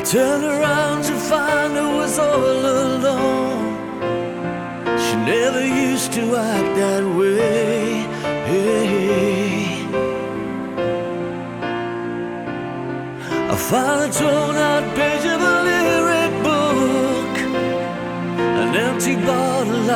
Turned around to find her was all alone. She never used to act that way. I found a torn out page of a lyric book, an empty bottle